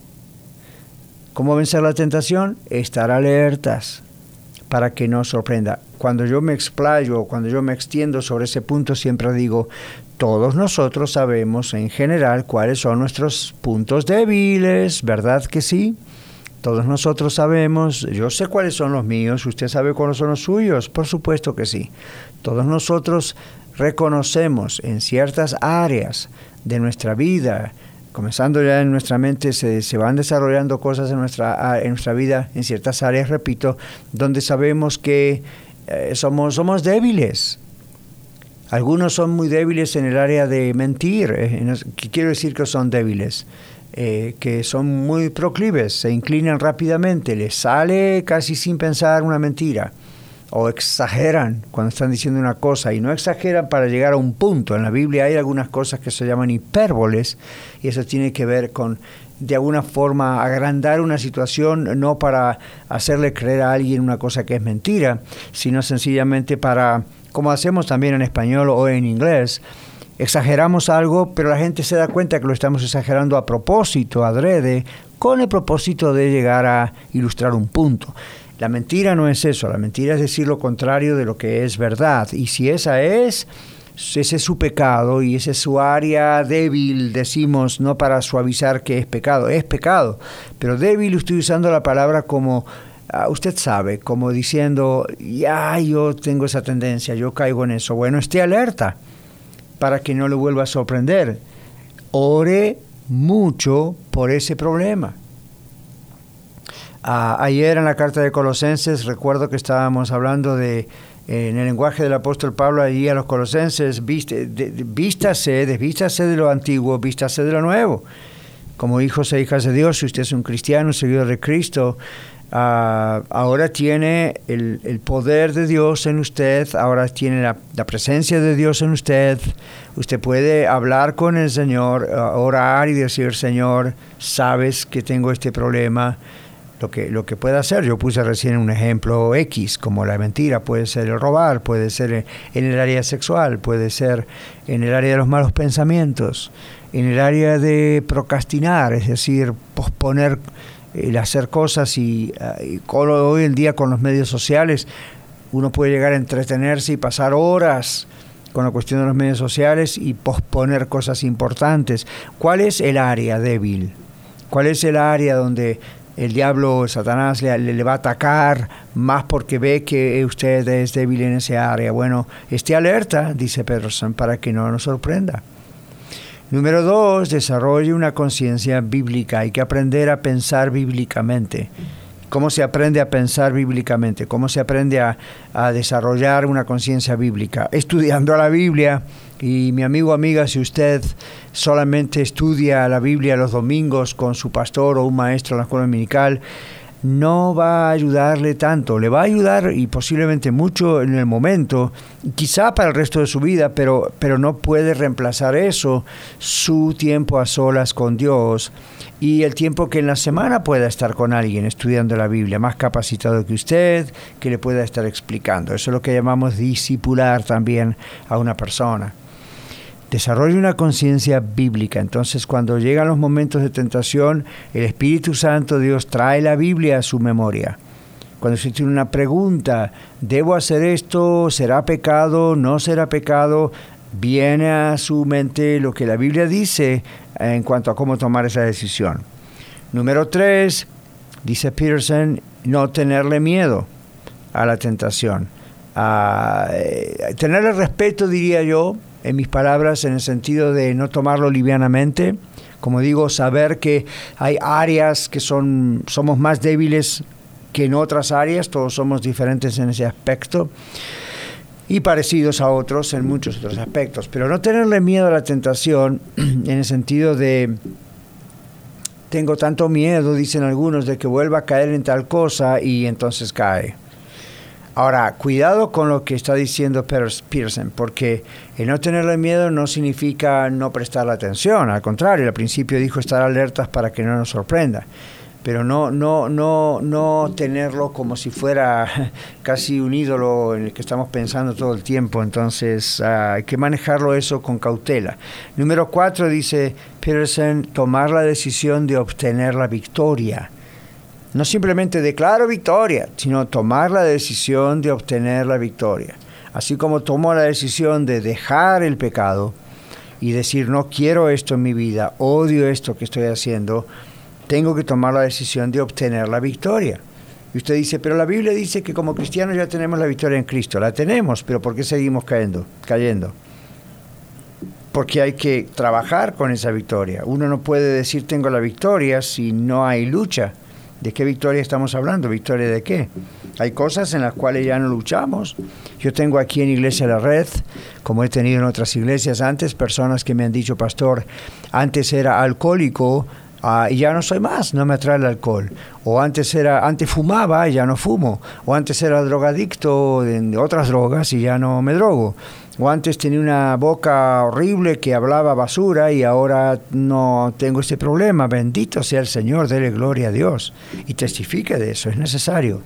¿Cómo vencer la tentación? Estar alertas para que no sorprenda. Cuando yo me explayo, cuando yo me extiendo sobre ese punto, siempre digo, todos nosotros sabemos en general cuáles son nuestros puntos débiles, ¿verdad que sí? Todos nosotros sabemos, yo sé cuáles son los míos, ¿usted sabe cuáles son los suyos? Por supuesto que sí. Todos nosotros reconocemos en ciertas áreas de nuestra vida, comenzando ya en nuestra mente, se, se van desarrollando cosas en nuestra, en nuestra vida, en ciertas áreas, repito, donde sabemos que eh, somos, somos débiles. Algunos son muy débiles en el área de mentir. Eh, ¿Qué quiero decir que son débiles? Eh, que son muy proclives, se inclinan rápidamente, les sale casi sin pensar una mentira, o exageran cuando están diciendo una cosa, y no exageran para llegar a un punto. En la Biblia hay algunas cosas que se llaman hipérboles, y eso tiene que ver con, de alguna forma, agrandar una situación, no para hacerle creer a alguien una cosa que es mentira, sino sencillamente para, como hacemos también en español o en inglés, exageramos algo, pero la gente se da cuenta que lo estamos exagerando a propósito, adrede, con el propósito de llegar a ilustrar un punto. La mentira no es eso, la mentira es decir lo contrario de lo que es verdad. Y si esa es, ese es su pecado y esa es su área débil, decimos, no para suavizar que es pecado, es pecado. Pero débil, estoy usando la palabra como, uh, usted sabe, como diciendo, ya yo tengo esa tendencia, yo caigo en eso. Bueno, esté alerta para que no le vuelva a sorprender. Ore mucho por ese problema. Uh, ayer en la carta de Colosenses recuerdo que estábamos hablando de En el lenguaje del apóstol Pablo allí a los colosenses, viste, de, de, vístase, desvístase de lo antiguo, vístase de lo nuevo. Como hijos e hijas de Dios, si usted es un cristiano, seguidor de Cristo, uh, ahora tiene el, el poder de Dios en usted, ahora tiene la, la presencia de Dios en usted. Usted puede hablar con el Señor, uh, orar y decir, Señor, sabes que tengo este problema. Lo que, lo que puede hacer, yo puse recién un ejemplo X, como la mentira, puede ser el robar, puede ser en el área sexual, puede ser en el área de los malos pensamientos, en el área de procrastinar, es decir, posponer el hacer cosas y, y hoy en día con los medios sociales uno puede llegar a entretenerse y pasar horas con la cuestión de los medios sociales y posponer cosas importantes. ¿Cuál es el área débil? ¿Cuál es el área donde el diablo, Satanás, le, le va a atacar más porque ve que usted es débil en ese área? Bueno, esté alerta, dice Peterson, para que no nos sorprenda. Número dos, desarrolle una conciencia bíblica. Hay que aprender a pensar bíblicamente. ¿Cómo se aprende a pensar bíblicamente? ¿Cómo se aprende a, a desarrollar una conciencia bíblica? Estudiando la Biblia. Y mi amigo, amiga, si usted solamente estudia la Biblia los domingos con su pastor o un maestro en la escuela dominical, no va a ayudarle tanto. Le va a ayudar y posiblemente mucho en el momento, quizá para el resto de su vida, pero, pero no puede reemplazar eso, su tiempo a solas con Dios y el tiempo que en la semana pueda estar con alguien estudiando la Biblia, más capacitado que usted, que le pueda estar explicando. Eso es lo que llamamos discipular también a una persona. Desarrolle una conciencia bíblica. Entonces, cuando llegan los momentos de tentación, el Espíritu Santo, Dios, trae la Biblia a su memoria. Cuando usted tiene una pregunta, ¿debo hacer esto? ¿Será pecado? ¿No será pecado? Viene a su mente lo que la Biblia dice en cuanto a cómo tomar esa decisión. Número tres, dice Peterson, no tenerle miedo a la tentación. A, eh, tenerle respeto, diría yo, en mis palabras, en el sentido de no tomarlo livianamente. Como digo, saber que hay áreas que son somos más débiles que en otras áreas, todos somos diferentes en ese aspecto y parecidos a otros en muchos otros aspectos, pero no tenerle miedo a la tentación en el sentido de tengo tanto miedo, dicen algunos, de que vuelva a caer en tal cosa y entonces cae. Ahora, cuidado con lo que está diciendo Peterson, porque el no tenerle miedo no significa no prestarle atención. Al contrario, al principio dijo estar alertas para que no nos sorprenda. Pero no, no, no, no tenerlo como si fuera casi un ídolo en el que estamos pensando todo el tiempo. Entonces, uh, hay que manejarlo eso con cautela. Número cuatro, dice Peterson, tomar la decisión de obtener la victoria. No simplemente declaro victoria, sino tomar la decisión de obtener la victoria. Así como tomó la decisión de dejar el pecado y decir, no quiero esto en mi vida, odio esto que estoy haciendo, tengo que tomar la decisión de obtener la victoria. Y usted dice, pero la Biblia dice que como cristianos ya tenemos la victoria en Cristo. La tenemos, pero ¿por qué seguimos cayendo? cayendo? Porque hay que trabajar con esa victoria. Uno no puede decir tengo la victoria si no hay lucha. ¿De qué victoria estamos hablando? ¿Victoria de qué? Hay cosas en las cuales ya no luchamos. Yo tengo aquí en Iglesia La Red, como he tenido en otras iglesias antes, personas que me han dicho, pastor, antes era alcohólico uh, y ya no soy más, no me atrae el alcohol. O antes era, antes fumaba y ya no fumo. O antes era drogadicto de otras drogas y ya no me drogo. O antes tenía una boca horrible que hablaba basura y ahora no tengo este problema. Bendito sea el Señor, dele gloria a Dios. Y testifique de eso, es necesario.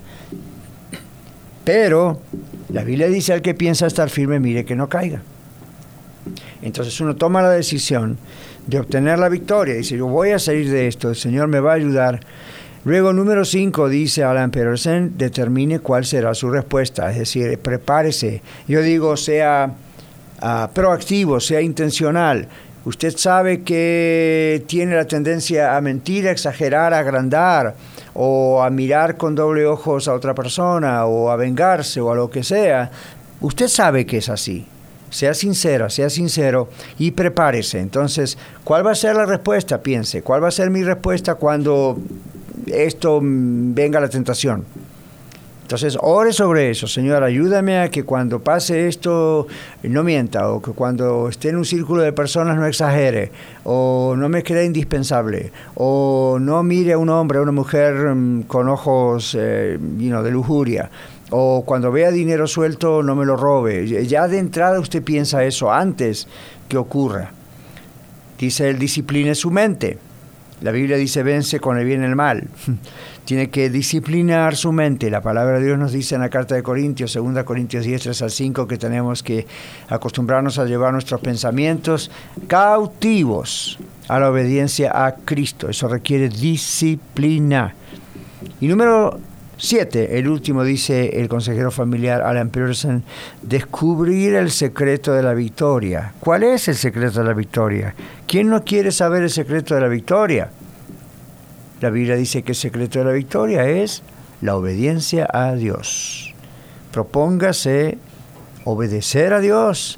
Pero la Biblia dice al que piensa estar firme, mire que no caiga. Entonces uno toma la decisión de obtener la victoria. Dice, yo voy a salir de esto, el Señor me va a ayudar. Luego, número cinco, dice Alan Peterson, determine cuál será su respuesta. Es decir, prepárese. Yo digo, sea uh, proactivo, sea intencional. Usted sabe que tiene la tendencia a mentir, a exagerar, a agrandar, o a mirar con doble ojos a otra persona, o a vengarse, o a lo que sea. Usted sabe que es así. Sea sincera, sea sincero y prepárese. Entonces, ¿cuál va a ser la respuesta? Piense, ¿cuál va a ser mi respuesta cuando esto venga la tentación? Entonces, ore sobre eso. Señor, ayúdame a que cuando pase esto no mienta, o que cuando esté en un círculo de personas no exagere, o no me cree indispensable, o no mire a un hombre, a una mujer um, con ojos eh, you know, de lujuria, o cuando vea dinero suelto no me lo robe. Ya de entrada usted piensa eso antes que ocurra. Dice él, discipline su mente. La Biblia dice, vence con el bien y el mal. Tiene que disciplinar su mente. La palabra de Dios nos dice en la carta de Corintios, segunda Corintios diez, tres al cinco, que tenemos que acostumbrarnos a llevar nuestros pensamientos cautivos a la obediencia a Cristo. Eso requiere disciplina. Y número siete, el último, dice el consejero familiar Alan Pearson, descubrir el secreto de la victoria. ¿Cuál es el secreto de la victoria? ¿Quién no quiere saber el secreto de la victoria? La Biblia dice que el secreto de la victoria es la obediencia a Dios. Propóngase obedecer a Dios.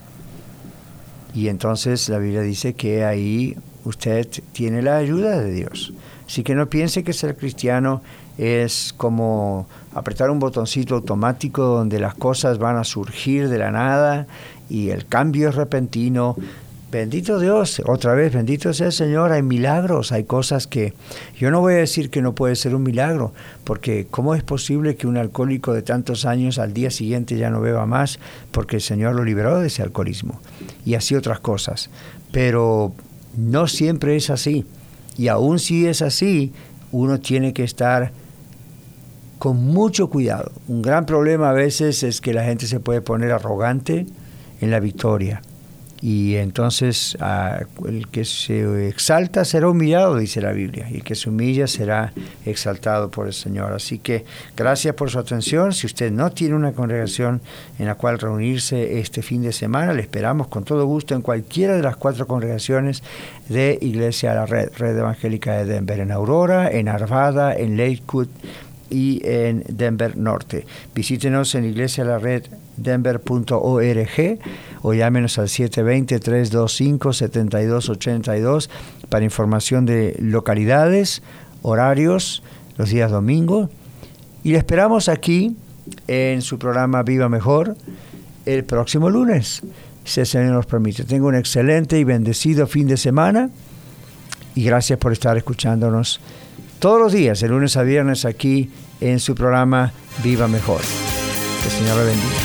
Y entonces la Biblia dice que ahí usted tiene la ayuda de Dios. Así que no piense que ser cristiano es como apretar un botoncito automático donde las cosas van a surgir de la nada y el cambio es repentino. Bendito Dios, otra vez, bendito sea el Señor, hay milagros, hay cosas que yo no voy a decir que no puede ser un milagro, porque ¿cómo es posible que un alcohólico de tantos años al día siguiente ya no beba más? Porque el Señor lo liberó de ese alcoholismo y así otras cosas. Pero no siempre es así, y aún si es así, uno tiene que estar con mucho cuidado. Un gran problema a veces es que la gente se puede poner arrogante en la victoria. Y entonces uh, el que se exalta será humillado, dice la Biblia, y el que se humilla será exaltado por el Señor. Así que gracias por su atención. Si usted no tiene una congregación en la cual reunirse este fin de semana, le esperamos con todo gusto en cualquiera de las cuatro congregaciones de Iglesia La Red, Red Evangélica de Denver, en Aurora, en Arvada, en Lakewood y en Denver Norte. Visítenos en iglesia la red denver punto org o llámenos al siete dos cero, tres dos cinco, siete dos ocho dos para información de localidades, horarios, los días domingo. Y le esperamos aquí en su programa Viva Mejor el próximo lunes, si el Señor nos permite. Tenga un excelente y bendecido fin de semana y gracias por estar escuchándonos todos los días, de lunes a viernes, aquí en su programa Viva Mejor. Que el Señor le bendiga.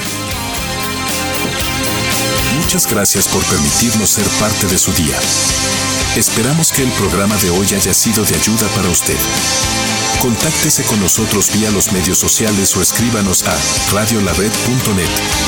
Muchas gracias por permitirnos ser parte de su día. Esperamos que el programa de hoy haya sido de ayuda para usted. Contáctese con nosotros vía los medios sociales o escríbanos a radio la red punto net.